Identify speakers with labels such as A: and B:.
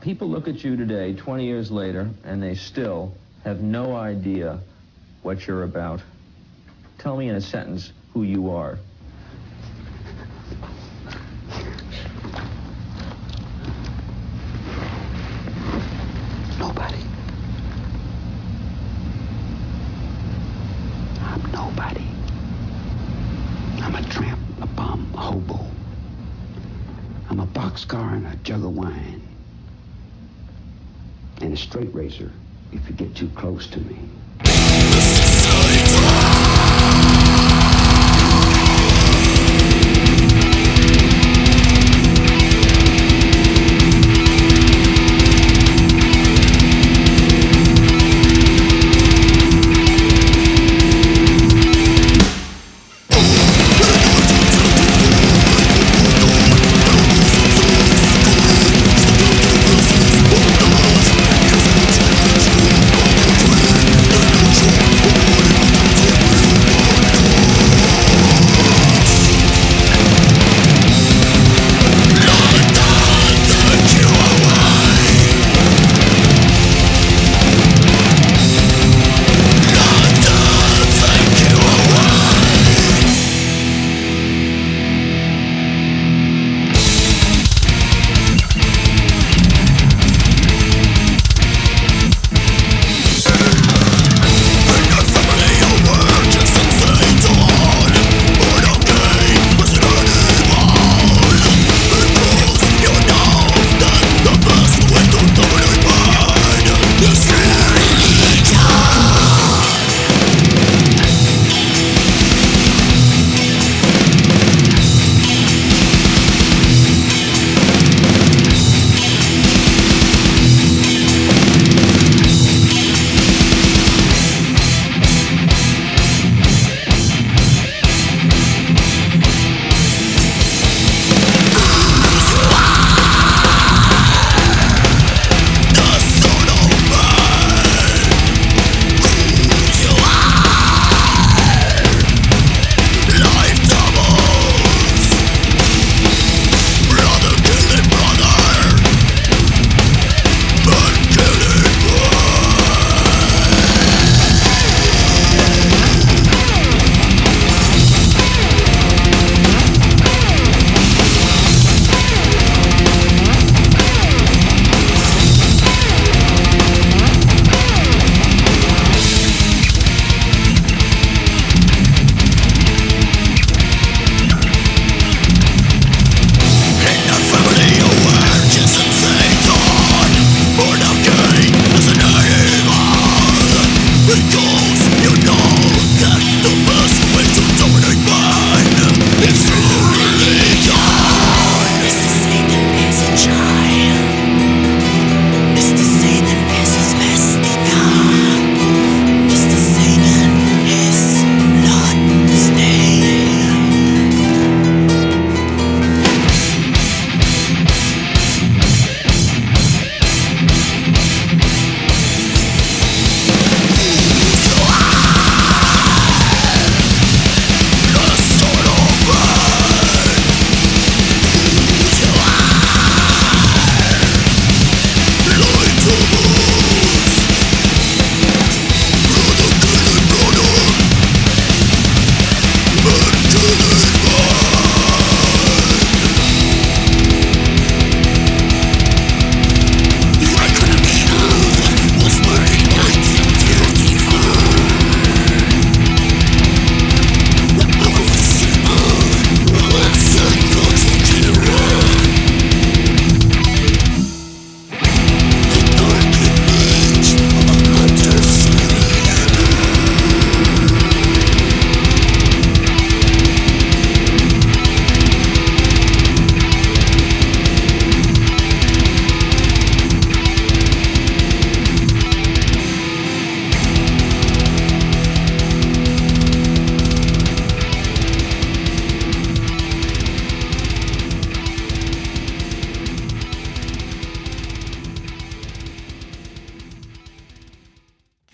A: People look at you today, 20 years later, and they still have no idea what you're about. Tell me in a sentence who you are.
B: Nobody. I'm nobody. I'm a tramp, a bum, a hobo. I'm a boxcar and a jug of wine. And a straight razor if you get too close to me.